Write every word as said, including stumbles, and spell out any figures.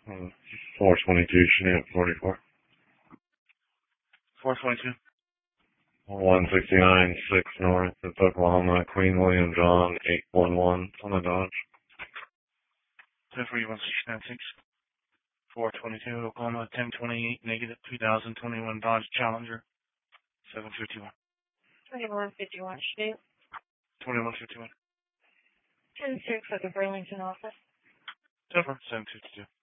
Uh, four twenty-two, Chinook forty-four. four twenty-two. one sixty-nine, six North, it's Oklahoma, Queen William John, eight one one on the Dodge. ten for you, one sixty-nine, six. four twenty-two, Oklahoma, ten twenty-eight, negative two thousand twenty-one Dodge Challenger, seven fifty-one. twenty-one fifty-one, Chinook. twenty-one fifty-one. ten six at the Burlington office. ten for seven fifty-two.